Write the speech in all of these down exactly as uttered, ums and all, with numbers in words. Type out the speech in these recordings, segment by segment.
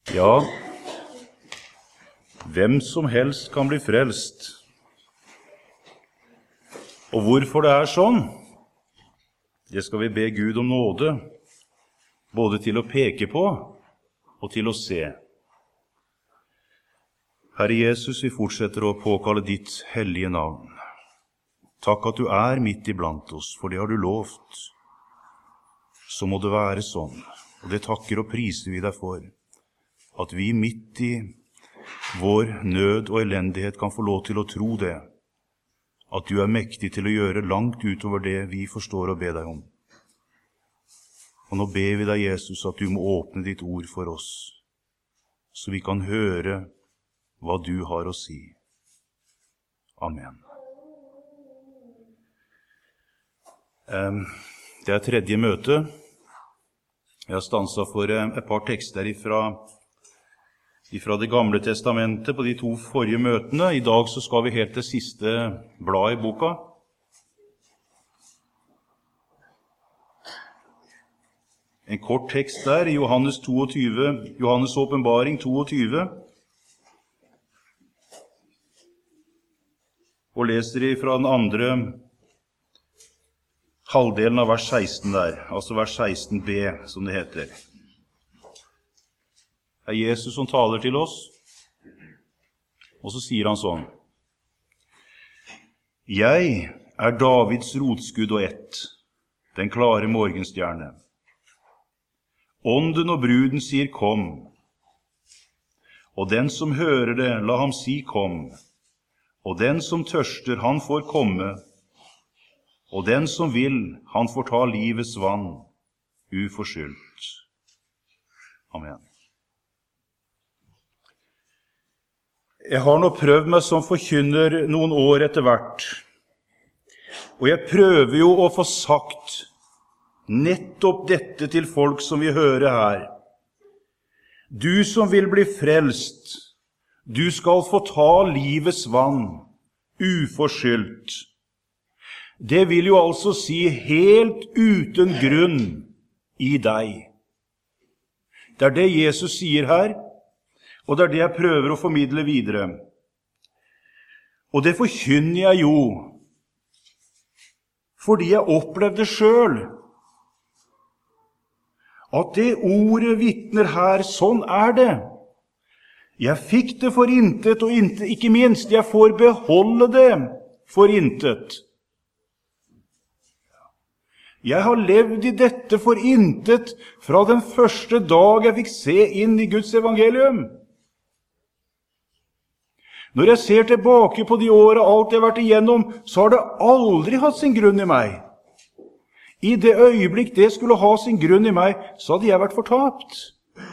Ja, hvem som helst kan bli frelst. Og hvorfor det er sånn, det skal vi be Gud om nåde, både til å peke på og til å se. Herre Jesus, vi fortsetter å påkalle ditt hellige navn. Takk at du er midt iblant oss, for det har du lovt. Så må det være sånn, og det takker og priser vi deg for, at vi midt i vår nød og elendighet kan få lov til å tro det, at du er mektig til å gjøre langt utover det vi forstår å be deg om. Og nå ber vi deg, Jesus, at du må åpne ditt ord for oss, så vi kan høre hva du har å si. Amen. Det er tredje møte. Jeg har stanset for et par tekster ifra, ifra det gamle testamentet på de to forrige møtene. I dag så skal vi helt til siste blad i boka. En kort tekst der, Johannes toogtyve, Johannes åpenbaring toogtyve. Og leser de fra den andre halvdelen av vers seksten der, altså vers seksten b, som det heter. Det er Jesus som taler til oss, og så sier han sånn: Jeg er Davids rotskudd og ett, den klare morgenstjerne. Ånden og bruden sier kom, og den som hører det, la ham si kom, og den som tørster, han får komme, og den som vil, han får ta livets vann, uforskyldt. Amen. Jeg har nå prøvd meg som forkynner noen år etter hvert, og jeg prøver jo å få sagt nettopp dette til folk som vi hører her. Du som vil bli frelst, du skal få ta livets vann, uforskyldt. Det vil jo altså si helt uten grunn i deg. Det er det Jesus sier her, og det er det jeg prøver å formidle videre. Og det forkynner jeg jo, fordi jeg opplevde selv at det ordet vitner her, sånn er det. Jeg fikk det for intet, og intet, ikke minst, jeg får beholde det for intet. Jeg har levd i dette for intet fra den første dag jeg fikk se inn i Guds evangelium. Når jeg ser tilbake på de årene alt jeg har vært igjennom, så har det aldri hatt sin grunn i meg. I det øyeblikk det skulle ha sin grunn i meg, så hadde jeg vært fortapt.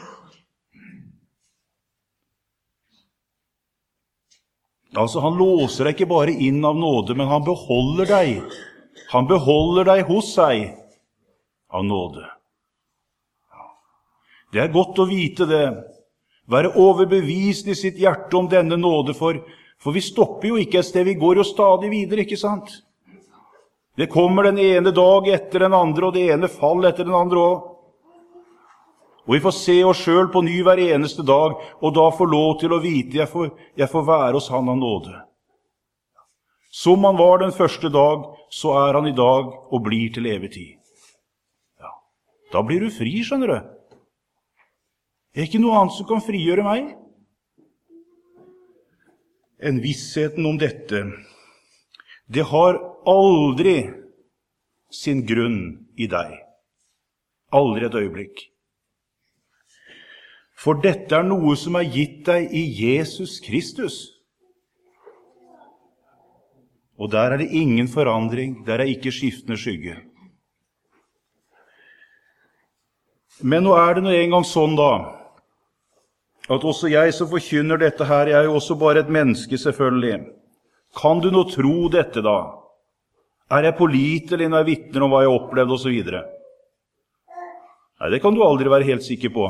Altså, han låser deg ikke bare inn av nåde, men han beholder deg. Han beholder deg hos seg av nåde. Det er godt å vite det. Være overbevist i sitt hjerte om denne nåde, for, for vi stopper jo ikke et sted, vi går jo stadig videre, ikke sant? Det kommer den ene dag etter den andre, og det ene fall etter den andre også. Og vi får se oss selv på ny hver eneste dag, og da får lov til å vite, jeg får, jeg får være hos han av nåde. Som han var den første dag, så er han i dag og blir til evig tid. Ja, da blir du fri, skjønner du. Det er ikke noe annet som kan frigjøre meg. En vissheten om dette, det har aldri sin grunn i deg. Aldri et øyeblikk. For dette er noe som er gitt deg i Jesus Kristus. Og der er det ingen forandring, der er ikke skiftende skygge. Men nå er det nå en gang sånn da, at også jeg som forkynner dette her, jeg er jo også bare et menneske selvfølgelig. Kan du nå tro dette da? Er jeg pålitelig når jeg vitner om hva jeg opplevde og så videre? Nei, det kan du aldri være helt sikker på.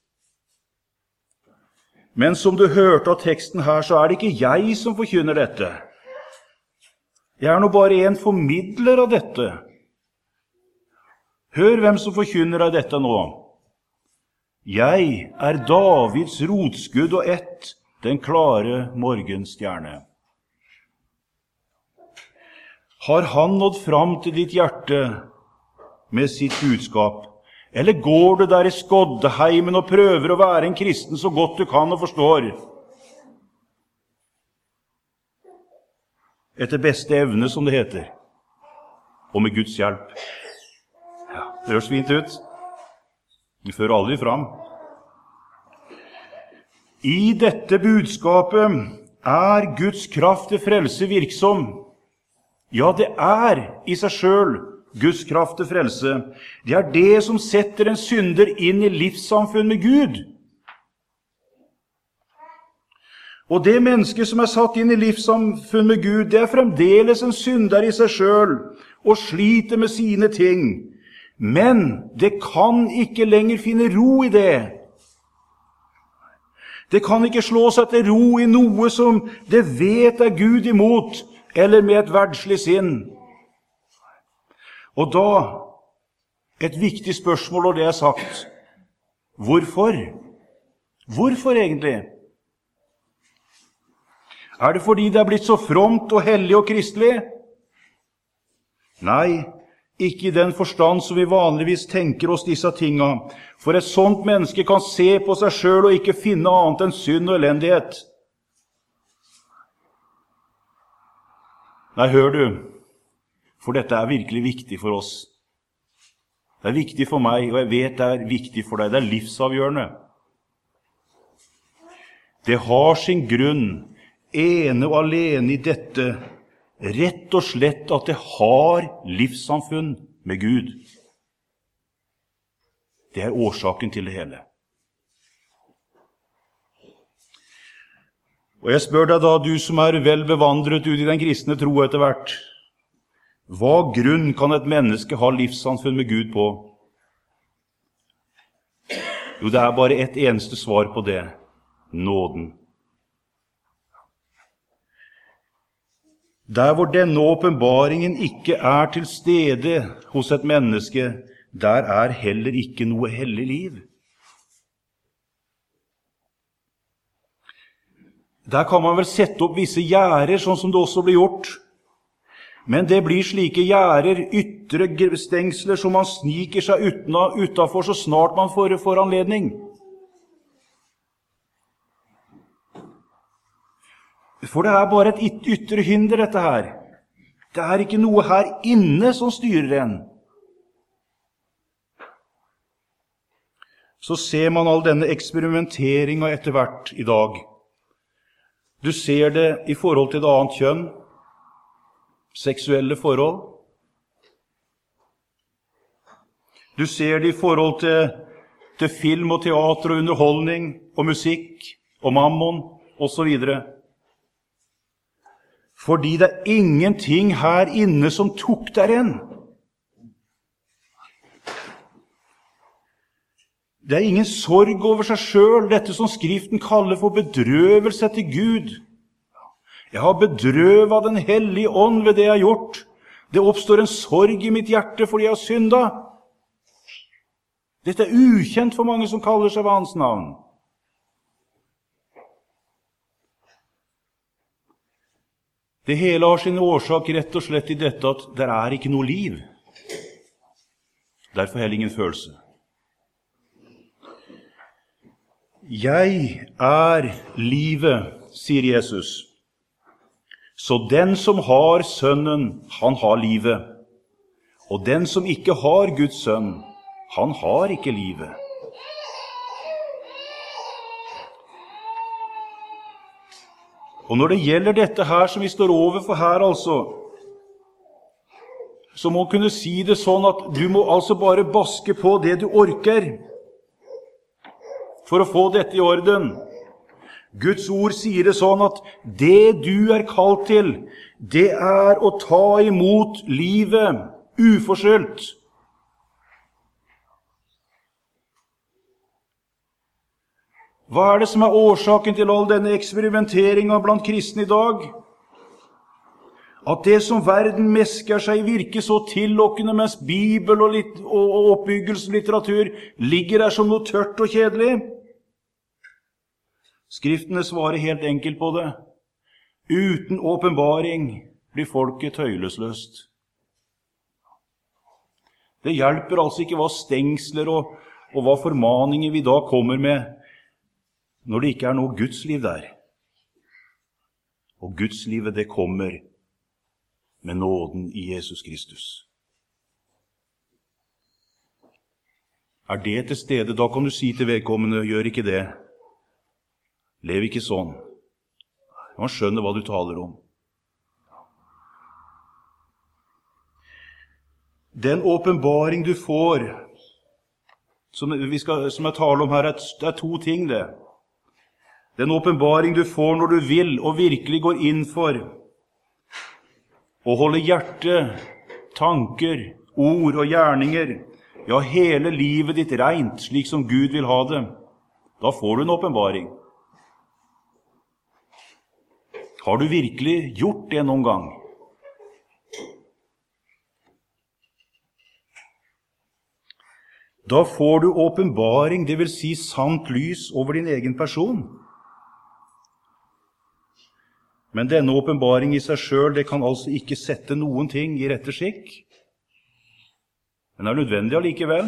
Men som du hørte av teksten her, så er det ikke jeg som forkynner dette. Jeg er nå bare en formidler av dette. Hør hvem som forkynner av dette nå. Jeg er Davids rotskudd og ett, den klare morgenstjerne. Har han nådd fram til ditt hjerte med sitt budskap? Eller går du der i skoddeheimen og prøver å være en kristen så godt du kan og forstår? Etter beste evne, som det heter. Og med Guds hjelp. Ja, det høres fint ut. Vi fører aldri fram. I dette budskapet er Guds kraft til frelse virksom. Ja, det er i seg selv Guds kraft til frelse. Det er det som setter en synder inn i livssamfunn med Gud. Og det menneske som er satt inn i livssamfunn med Gud, det er fremdeles en synder i seg selv, og sliter med sine ting. Men det kan ikke lenger finne ro i det. Det kan ikke slå seg til ro i noe som det vet er Gud imot, eller med et verdslig sinn. Og da, et viktig spørsmål når det er sagt, hvorfor? Hvorfor egentlig? Er det fordi det er blitt så fromt og hellig og kristelig? Nei, ikke i den forstand som vi vanligvis tenker oss disse tinga. For et sånt menneske kan se på seg selv og ikke finne annet enn synd og elendighet. Nei, hør du, for dette er virkelig viktig for oss. Det er viktig for meg, og jeg vet det er viktig for deg. Det er livsavgjørende. Det har sin grunn, ene og alene i dette, rett og slett at det har livssamfunn med Gud. Det er årsaken til det hele. Og jeg spør deg da, du som er vel bevandret ut i den kristne tro etter hvert, hva grunn kan et menneske ha livssamfunn med Gud på? Jo, det er bare et eneste svar på det. Nåden. Der hvor denne åpenbaringen ikke er til stede hos et menneske, der er heller ikke noe hellig liv. Der kan man vel sette opp visse gjerder, sånn som det også blir gjort. Men det blir slike gjerder, ytre stengsler, som man sniker seg utenfor så snart man får, får anledning. For det er bare et ytre hinder, dette her. Det er ikke noe her inne som styrer en. Så ser man all denne eksperimenteringen etter hvert i dag. Du ser det i forhold til det annet kjønn, seksuelle forhold. Du ser det i forhold til, til film og teater og underholdning og musikk og mammon og så videre. Fordi det er ingenting her inne som tok der en. Det er ingen sorg over seg selv, dette som Skriften kaller for bedrøvelse til Gud. Jeg har bedrøvet den hellige ånd ved det jeg har gjort. Det oppstår en sorg i mitt hjerte fordi jeg har syndet. Dette er ukjent for mange som kaller seg ved hans navn. Det hele har sin årsak rett og slett i dette at det er ikke noe liv. Derfor heller ingen følelse. Jeg er livet, sier Jesus. Så den som har sønnen, han har livet. Og den som ikke har Guds sønn, han har ikke livet. Og når det gjelder dette her som vi står overfor her, altså, så må man kunne si det sånn at du må altså bare baske på det du orker for å få dette i orden. Guds ord sier det sånn at det du er kalt til, det er å ta imot livet uforskyldt. Hva er det som er årsaken til all denne eksperimenteringen blant kristne i dag? At det som verden mesker seg virker så tillokkende, mens Bibel og, litt, og, og oppbyggelseslitteratur ligger der som noe tørt og kjedelig. Skriftene svarer helt enkelt på det. Uten åpenbaring blir folket tøylesløst. Det hjelper altså ikke hva stengsler og, og hva formaninger vi da kommer med, når det ikke er noe Gudsliv der. Og Gudslivet, det kommer med nåden i Jesus Kristus. Er det til stede, da kan du si til vedkommende, gjør ikke det. Lev ikke sånn. Man skjønner hva du taler om. Den åpenbaring du får, som, vi skal, som jeg taler om her, det er to ting det. Den åpenbaring du får når du vil og virkelig går inn for å holde hjerte, tanker, ord og gjerninger, ja, hele livet ditt rent, slik som Gud vil ha det, da får du en åpenbaring. Har du virkelig gjort det noen gang? Da får du åpenbaring, det vil si sant lys over din egen person. Men denne åpenbaring i seg selv, det kan altså ikke sette noen ting i rette skikk. Den er nødvendig allikevel.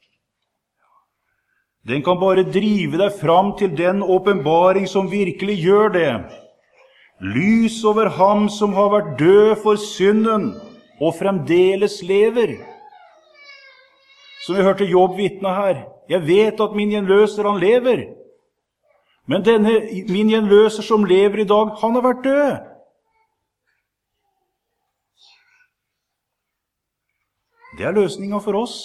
Den kan bare drive deg fram til den åpenbaring som virkelig gjør det. Lys over ham som har vært død for synden og fremdeles lever. Som vi hørte Jobb vitne her. Jeg vet at min gjenløser, han lever. Men denne, min gjenløser som lever i dag, han har vært død. Det er løsningen for oss.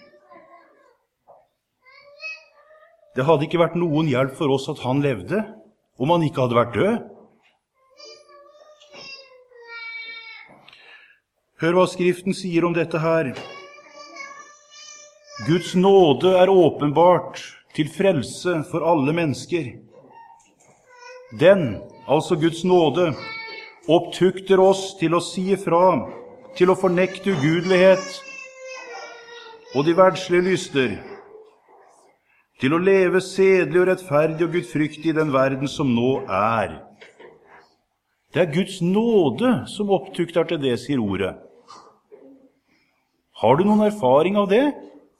Det hadde ikke vært noen hjelp for oss at han levde, om han ikke hadde vært død. Hør hva Skriften sier om dette her. Guds nåde er åpenbart til frelse for alle mennesker. Den, altså Guds nåde, opptukter oss til å si ifra, til å fornekte ugudelighet og de verdslige lyster, til å leve sedelig og rettferdig og gudfryktig i den verden som nå er. Det er Guds nåde som opptukter til det, sier ordet. Har du noen erfaring av det?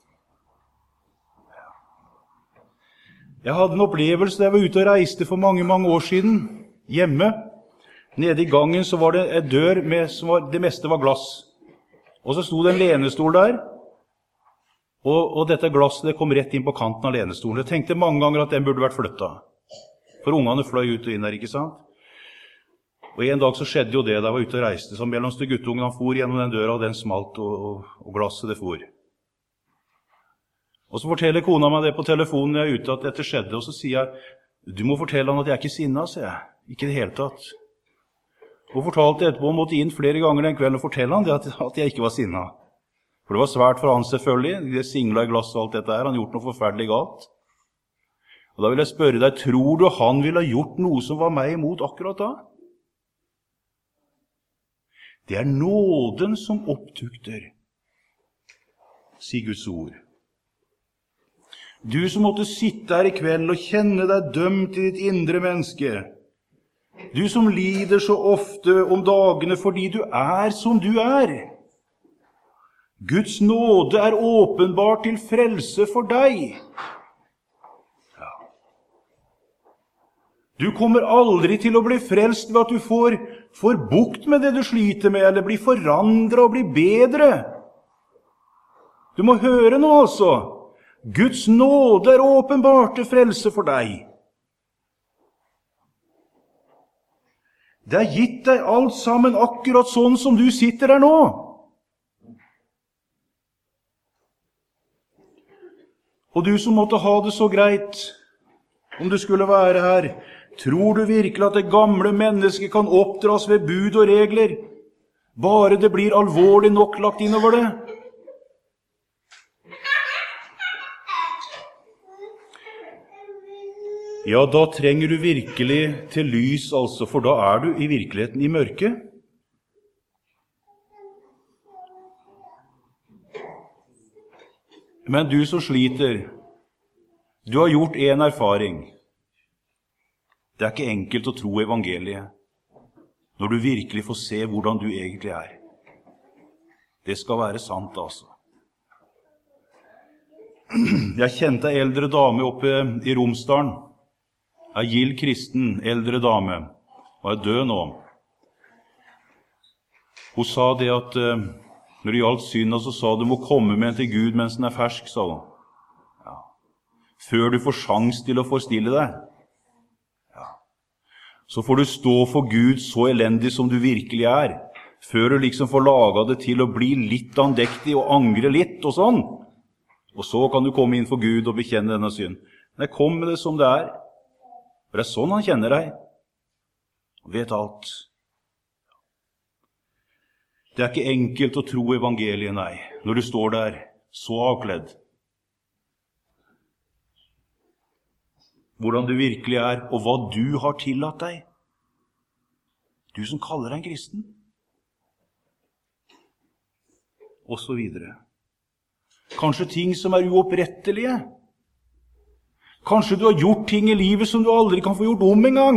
Jeg hadde en opplevelse da jeg var ute og reiste for mange, mange år siden, hjemme. Nede i gangen så var det en dør med, som var, det meste var glass. Og så stod det en lenestol der, og, og dette glasset det kom rett inn på kanten av lenestolen. Jeg tenkte mange ganger at den burde vært flyttet. For ungene fløy ut og inn der, ikke sant? Og en dag så skjedde jo det da jeg var ute og reiste, så mellomste guttungen han for gjennom den døra, og den smalt, og, og, og glasset det for. Og så forteller kona meg det på telefonen jeg er ute, at dette skjedde, og så sier jeg, du må fortelle han at jeg er ikke sinnet, sier jeg. Ikke det hele tatt. Og fortalte etterpå, han måtte inn flere ganger den kvelden og fortelle han det, at, at jeg ikke var sinnet. For det var svært for han selvfølgelig, det singlet i glass og alt dette her, han gjort noe forferdelig galt. Og da vil jeg spørre deg, tror du han ville ha gjort noe som var meg imot akkurat da? Det er nåden som opptukter, sier Guds ord. Du som måtte sitte her i kveld og kjenne deg dømt i ditt indre menneske. Du som lider så ofte om dagene fordi du er som du er. Guds nåde er åpenbart til frelse for deg. Ja. Du kommer aldri til å bli frelst ved at du får, får bukt med det du sliter med, eller blir forandret og blir bedre. Du må høre noe altså. Guds nåde er åpenbart til frelse for deg. Det er gitt deg alt sammen akkurat sånn som du sitter her nå. Og du som måtte ha det så greit, om du skulle være her, tror du virkelig at det gamle mennesket kan oppdras ved bud og regler, bare det blir alvorlig nok lagt innover det? Ja, da trenger du virkelig til lys, altså, for da er du i virkeligheten i mørket. Men du som sliter, du har gjort en erfaring. Det er ikke enkelt å tro evangeliet når du virkelig får se hvordan du egentlig er. Det skal være sant, altså. Jeg kjente en eldre dame oppe i Romsdalen. En gild kristen eldre dame. Hun er død nå. Hun sa det at uh, når det gjaldt synda, så sa du må komme med en til Gud mens den er fersk, sa hun. Ja. Før du får sjans til å forstille deg. Ja. Så får du stå for Gud så elendig som du virkelig er, før du liksom får laget det til å bli litt andektig og angre litt og sånn. Og så kan du komme inn for Gud og bekjenne denne synd. Nei, kom med det som det er. For det er sånn han kjenner deg. Og vet alt. Det er ikke enkelt å tro evangeliet, nei, når du står der så avkledd. Hvordan du virkelig er, og hva du har tillatt deg. Du som kaller deg en kristen. Og så videre. Kanskje ting som er uopprettelige. Kanskje du har gjort ting i livet som du aldri kan få gjort om en gang.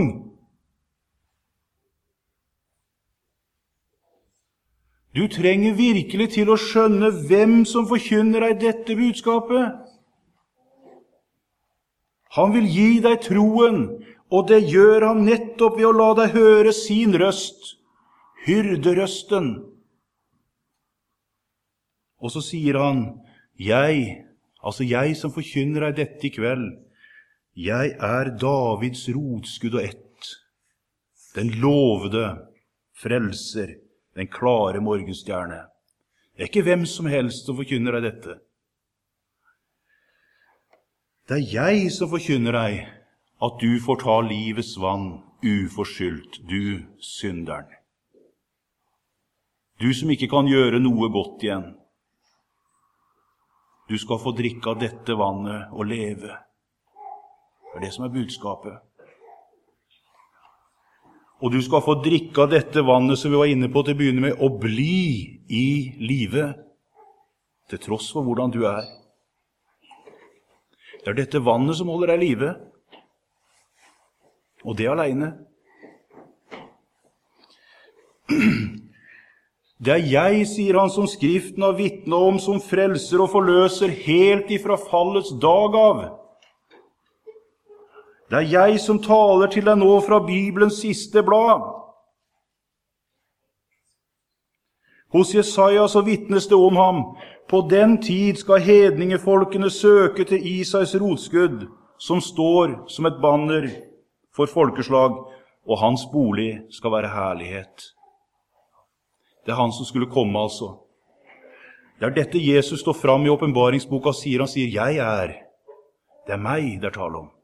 Du trenger virkelig til å skjønne hvem som forkynner deg dette budskapet. Han vil gi deg troen, og det gjør han nettopp ved å la deg høre sin røst, hyrderøsten. Og så sier han, jeg, altså jeg som forkynner deg dette i kveld, jeg er Davids rotskudd og ett, den lovede frelser, den klare morgenstjerne. Det er ikke hvem som helst som forkynner deg dette. Det er jeg som forkynner deg at du får ta livets vann uforskyldt, du synderen. Du som ikke kan gjøre noe godt igjen. Du skal få drikke av dette vannet og leve. Det er det som er budskapet. Og du skal få drikke av dette vannet som vi var inne på til å begynne med, og bli i live, til tross for hvordan du er. Det er dette vannet som holder deg i live, og det alene. Det er jeg, sier han, som Skriften har vitnet om, som frelser og forløser helt ifra fallets dag av. Det er jeg som taler til deg nå fra Bibelens siste blad. Hos Jesaja så vittnes det om ham. På den tid skal hedningefolkene søke til Isais rotskudd, som står som et banner for folkeslag, og hans bolig skal være herlighet. Det er han som skulle komme, altså. Det er dette Jesus står fram i åpenbaringsboka og sier. Han sier, jeg er. Det er meg det er tale om.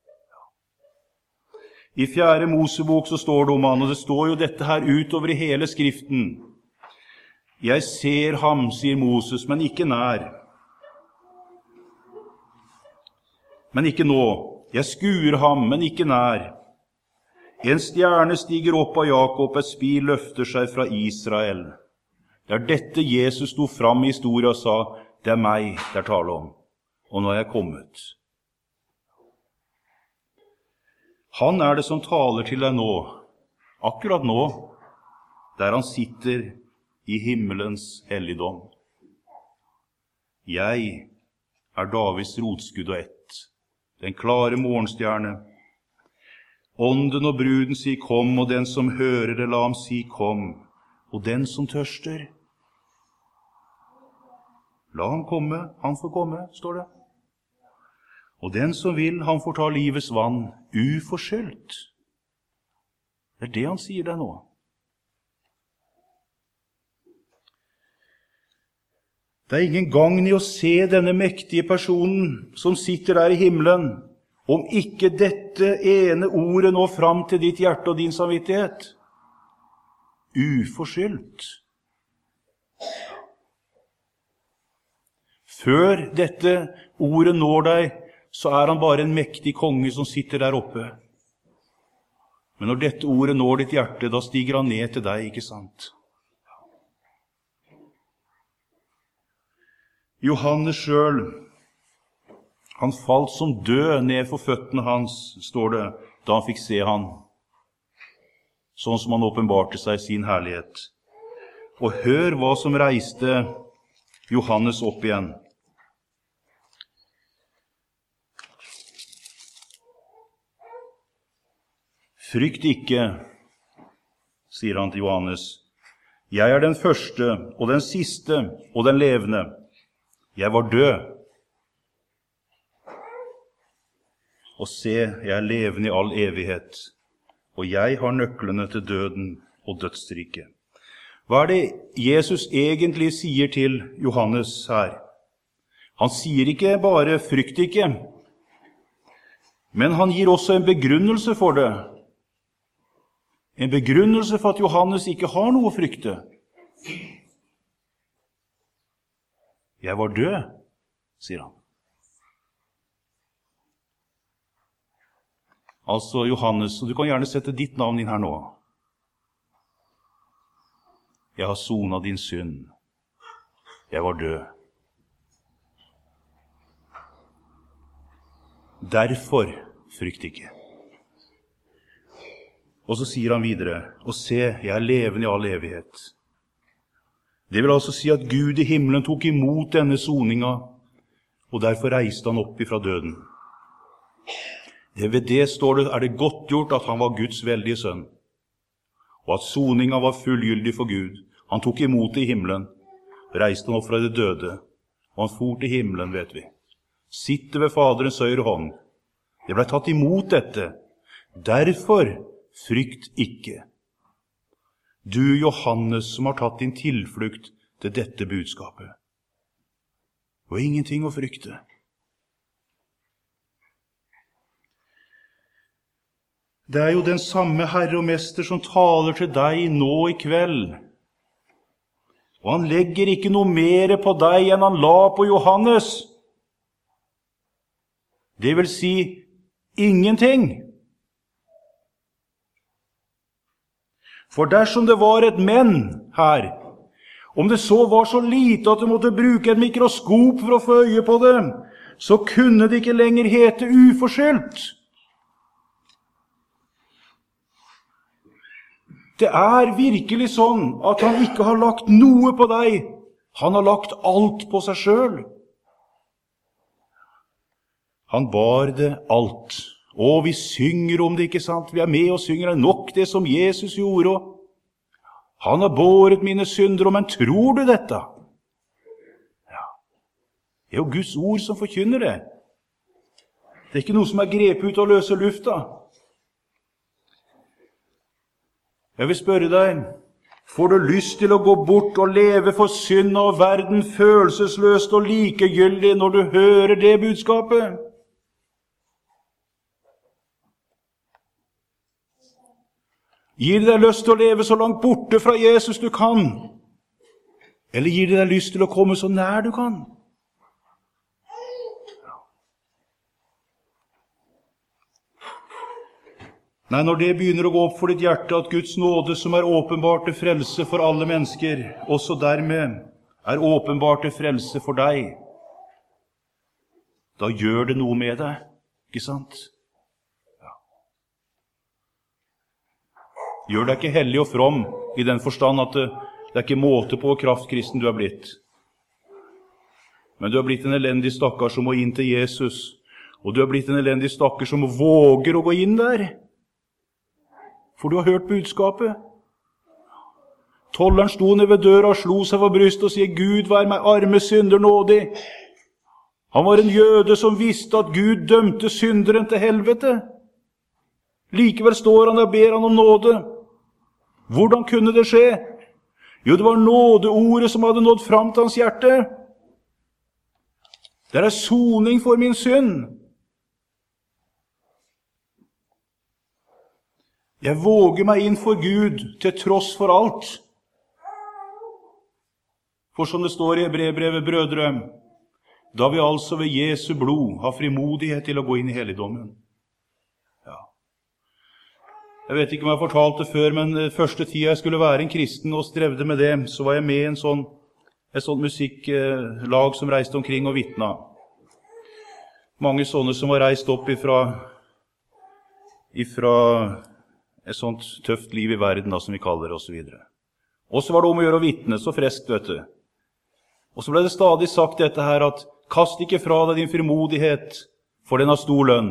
I fjerde Mosebok så står det om han, og det står jo dette her utover i hele Skriften. Jeg ser ham, sier Moses, men ikke nær. Men ikke nå. Jeg skuer ham, men ikke nær. En stjerne stiger opp av Jakob, et spir løfter seg fra Israel. Det er dette Jesus sto fram i historien og sa, det er meg det er tale om, og nå er jeg kommet. Han er det som taler til deg nå, akkurat nå, der han sitter i himmelens helligdom. Jeg er Davids rotskudd og ett, den klare morgenstjerne. Ånden og bruden sier kom, og den som hører det la ham si kom, og den som tørster. La ham komme, han får komme, står det. Og den som vil, han får ta livets vann uforskyldt. Det er det han sier deg nå. Det er ingen gagn i å se denne mektige personen som sitter der i himmelen, om ikke dette ene ordet når fram til ditt hjerte og din samvittighet. Uforskyldt. Før dette ordet når deg, så er han bare en mektig konge som sitter der oppe. Men når dette ordet når ditt hjerte, da stiger han ned til deg, ikke sant? Johannes selv, Han falt som død ned for føttene hans, står det, da han fikk se han, sånn som han åpenbarte seg i sin herlighet. Og hør hva som reiste Johannes opp igjen. Frykt ikke, sier han til Johannes. Jeg er den første, og den siste, og den levende. Jeg var død. Og se, jeg er levende i all evighet, og jeg har nøklene til døden og dødsriket. Hva er det Jesus egentlig sier til Johannes her? Han sier ikke bare frykt ikke, men han gir også en begrunnelse for det. En begrunnelse for at Johannes ikke har noe å frykte. Jeg var død, sier han. Altså Johannes, og du kan gjerne sette ditt navn inn her nå. Jeg har sonet din synd. Jeg var død. Derfor frykt ikke. Og så sier han videre, og se, jeg er levende i all evighet. Det vil altså si at Gud i himmelen tok imot denne soninga, og derfor reiste han opp ifra døden. Ved det står det, er det godt gjort at han var Guds veldige sønn, og at soninga var fullgyldig for Gud. Han tok imot det i himmelen, reiste han opp fra det døde, og han for til himmelen, vet vi. Sitter ved Faderens høyre hånd. Det ble tatt imot dette. Derfor frykt ikke. Du, Johannes, som har tatt din tilflukt til dette budskapet. Og ingenting å frykte. Det er jo den samme Herre og Mester som taler til deg nå i kveld. Og han legger ikke noe mer på deg enn han la på Johannes. Det vil si ingenting. For dersom det var et men her, om det så var så lite at du måtte bruke et mikroskop for å få øye på det, så kunne det ikke lenger hete uforskyldt. Det er virkelig sånn at han ikke har lagt noe på deg. Han har lagt alt på seg selv. Han bar det alt. Og vi synger om det, ikke sant? Vi er med og synger det nok det som Jesus gjorde. Han har båret mine synder, men tror du dette? Ja. Det er jo Guds ord som forkynner det. Det er ikke noe som er grepet ut av løse lufta. Jeg vil spørre deg, får du lyst til å gå bort og leve for synd og verden følelsesløst og likegyldig når du hører det budskapet? Gir det deg lyst til å leve så langt borte fra Jesus du kan? Eller gir det deg lyst til å komme så nær du kan? Nei, når det begynner å gå opp for ditt hjerte at Guds nåde som er åpenbart til frelse for alle mennesker, også dermed er åpenbart til frelse for deg, da gjør det noe med deg, ikke sant? Gjør deg ikke hellig og from i den forstand at det, det er ikke måte på hvor kraftkristen du er blitt. Men du er blitt en elendig stakkar som må inn til Jesus, og du er blitt en elendig stakkar som våger å gå inn der. For du har hørt budskapet. Tolleren sto ned ved døra og slo seg for brystet og sier, Gud, vær meg arme synder nådig. Han var en jøde som visste at Gud dømte synderen til helvete. Likevel står han og ber han om nåde. Hvordan kunne det skje? Jo, det var nådeordet som hadde nådd fram til hans hjerte. Det er soning for min synd. Jeg våger meg inn for Gud til tross for alt. For som det står i Hebreerbrevet, brødre, da vi altså ved Jesu blod har frimodighet til å gå inn i helligdommen. Ja. Jeg vet ikke om jeg har fortalt det før, men første tida jeg skulle være en kristen og strevde med det, så var jeg med i en sånn, et sånt musikklag som reiste omkring og vittna. mange sånne som var reist opp ifra, ifra et sånt tøft liv i verden, da, som vi kaller det, og så videre. Og så var det om å gjøre å vitne, så freskt, vet du. Og så ble det stadig sagt dette her, at kast ikke fra deg din frimodighet, for den har stor lønn.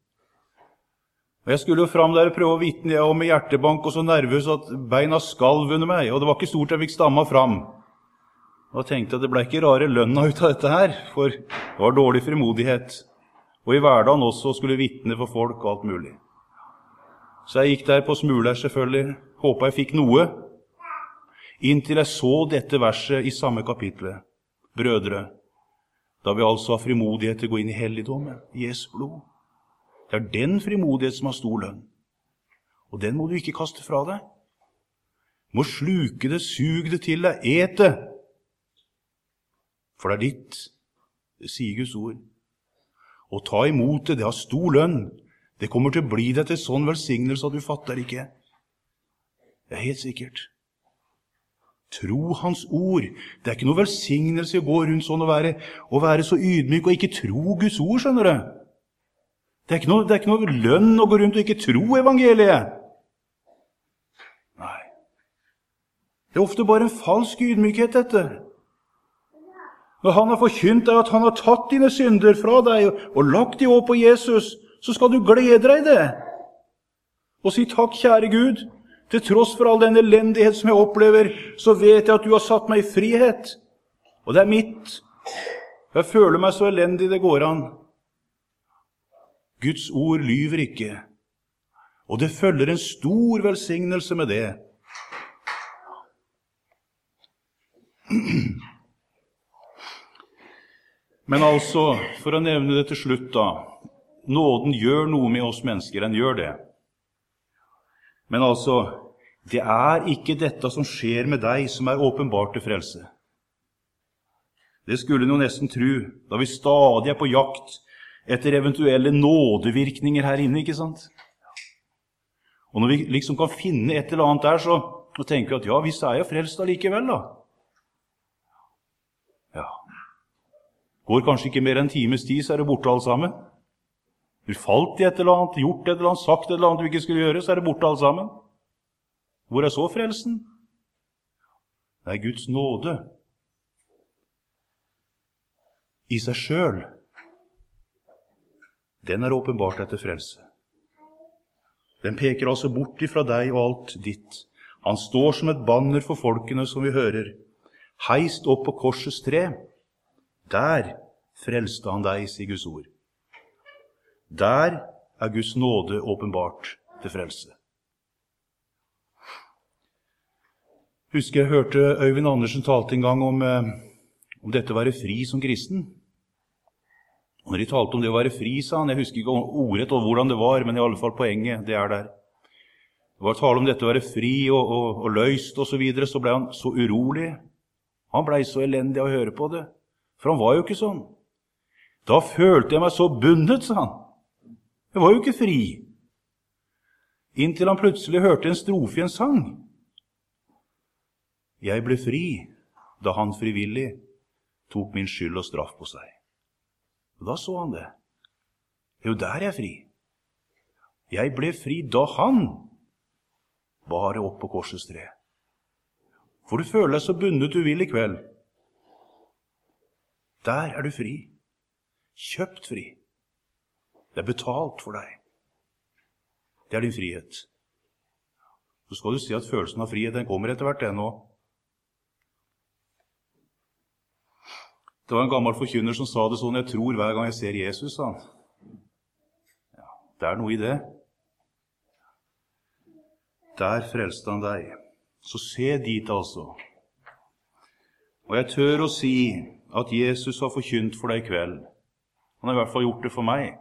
Og jeg skulle jo fram der og prøve å vitne, jeg, og med hjertebank og så nervøs at beina skalv under meg, og det var ikke stort jeg fikk stamma fram. Og jeg tenkte at det ble ikke rare lønna ut av dette her, for det var dårlig frimodighet. Og i hverdagen også skulle vitne for folk og alt mulig. Så jeg gikk der på smuler selvfølgelig, håpet jeg fikk noe, inntil jeg så dette verset i samme kapitlet. Brødre, da vi altså har frimodighet til å gå inn i helligdommen, i Jesu blod. Det er den frimodighet som har stor lønn. Og den må du ikke kaste fra deg. Du må sluke det, suge det til deg, et det. For det er ditt, det sier Guds ord. Og ta imot det, det har stor lønn. Det kommer til å bli deg til sånn velsignelse at du fatter ikke. Det er helt sikkert. Tro hans ord. Det er ikke noe velsignelse å gå rundt sånn og være, og være så ydmyk og ikke tro Guds ord, skjønner du. Det er, ikke noe, det er ikke noe lønn å gå rundt og ikke tro evangeliet. Nei. Det er ofte bare en falsk ydmykhet, dette. Når han har forkynt deg at han har tatt dine synder fra deg og, og lagt de over på Jesus, så skal du glede deg i det. Og si takk, kjære Gud, til tross for all den elendighet som jeg opplever, så vet jeg at du har satt meg i frihet. Og det er mitt. Jeg føler meg så elendig det går an. Guds ord lyver ikke. Og det følger en stor velsignelse med det. Men altså, for å nevne det til slutt da, nåden gjør noe med oss mennesker, den gjør det. Men altså, det er ikke dette som skjer med deg som er åpenbart til frelse. Det skulle en jo nesten tro, da vi stadig er på jakt etter eventuelle nådevirkninger her inne, ikke sant? Og når vi liksom kan finne et eller annet der, så, så tenker vi at ja, vi er jo frelst allikevel da. Ja. Går kanskje ikke mer enn en times tid, så er det borte alle sammen. Du falt i et eller annet, gjort et eller annet, sagt et eller annet du ikke skulle gjøre, så er det borte alle sammen. Hvor er så frelsen? Det er Guds nåde. I seg selv. Den er åpenbart etter frelse. Den peker altså bort ifra deg og alt ditt. Han står som et banner for folkene som vi hører. Heist opp på korsets tre. Der frelste han deg, sier Guds ord. Der er Guds nåde åpenbart til frelse. Husker jeg hørte Øyvind Andersen talte en gang om, eh, om dette å være fri som kristen. Og når de talte om det å være fri, sa han, jeg husker ikke ordet og hvordan det var, men i alle fall poenget, det er der. Det var tale om dette å være fri og, og, og løst og så videre, så ble han så urolig. Han ble så elendig å høre på det, for han var jo ikke sånn. Da følte jeg meg så bundet, sa han. Jeg var jo ikke fri. Inntil han plutselig hørte en strofe i en sang. Jeg ble fri, da han frivillig tok min skyld og straff på seg. Og da så han det. Det er jo der jeg er fri. Jeg ble fri da han bare opp på korsets tre. For du føler deg så bundet du vil i kveld. Der er du fri. Kjøpt fri. Det er betalt for deg. Det er din frihet. Så skal du si at følelsen av frihet, den kommer etter hvert den også. Det var en gammel forkynner som sa det sånn, jeg tror hver gang jeg ser Jesus, sa han. Ja, det er noe i det. Der frelste han deg. Så se dit altså. Og jeg tør å si at Jesus har forkynt for deg i kveld. Han har i hvert fall gjort det for meg.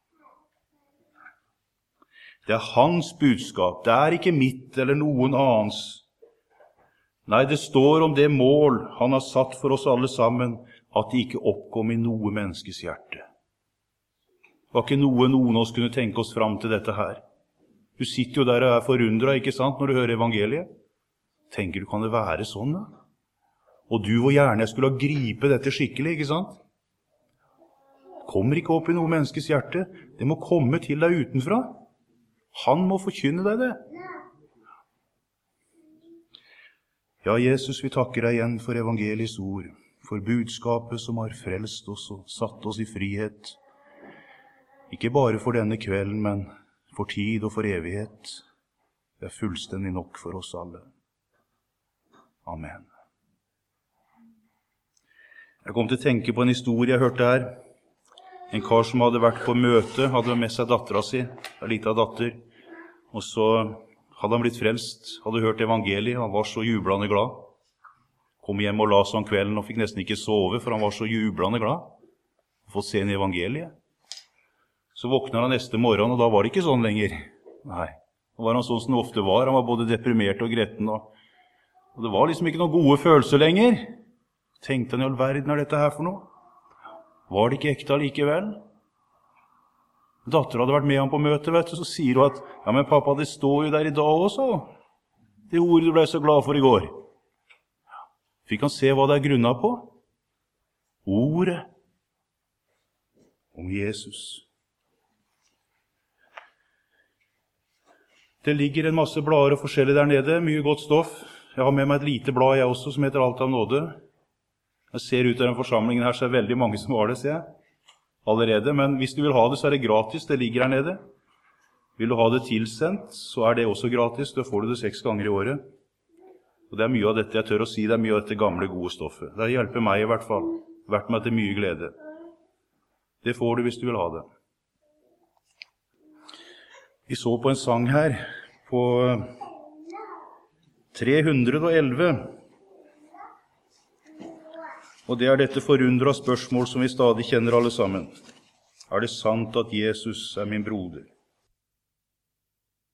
Det er hans budskap, det er ikke mitt eller noen annens. Nei, det står om det mål han har satt for oss alle sammen, at det ikke oppkom i noe menneskes hjerte. Det var ikke noe noen av oss kunne tenke oss fram til dette her. Du sitter jo der og er forundret, ikke sant, når du hører evangeliet. Tenker du, kan det være sånn da? Og du hvor gjerne jeg skulle ha gripet dette skikkelig, ikke sant? kommer ikke opp i noe menneskes hjerte. Det må komme til deg utenfra. Han må forkynne deg det. Ja, Jesus, vi takker deg igjen for evangeliets ord, for budskapet som har frelst oss og satt oss i frihet. Ikke bare for denne kvelden, men for tid og for evighet. Det er fullstendig nok for oss alle. Amen. Jeg kom til å tenke på en historie jeg hørte her. En kar som hadde vært på møte, hadde med seg dattera si, en liten datter, og så hadde han blitt frelst, hadde hørt evangeliet, han var så jublende glad. Kom hjem og la seg om kvelden og fikk nesten ikke sove, for han var så jublende glad. Få se en evangeliet. Så våkner han neste morgen, og da var det ikke sånn lenger. Nei, da var han sånn som det ofte var. Han var både deprimert og gretten, og, og det var liksom ikke noen gode følelser lenger. Tenkte han, i all verden er dette her for noe? Var det ikke ekte likevel? Datteren hadde vært med ham på møte, vet du, så sier hun at, ja, men pappa, det står jo der i dag også. Det ordet du ble så glad for i går. Fikk han se hva det er grunnet på? Ordet om Jesus. Det ligger en masse blader og forskjellig der nede, mye godt stoff. Jeg har med meg et lite blad jeg også, som heter Alt av nåde. Jeg ser ut av den forsamlingen her, så er det veldig mange som har det, ser jeg, allerede. Men hvis du vil ha det, så er det gratis, det ligger her nede. Vil du ha det tilsendt, så er det også gratis, da får du det seks ganger i året. Og det er mye av dette, jeg tør å si, det er mye av dette gamle, gode stoffet. Det hjelper meg i hvert fall, vært meg til mye glede. Det får du hvis du vil ha det. Vi så på en sang her, på tre hundre og elleve. Og det er dette forundret spørsmål som vi stadig kjenner alle sammen. Er det sant at Jesus er min broder?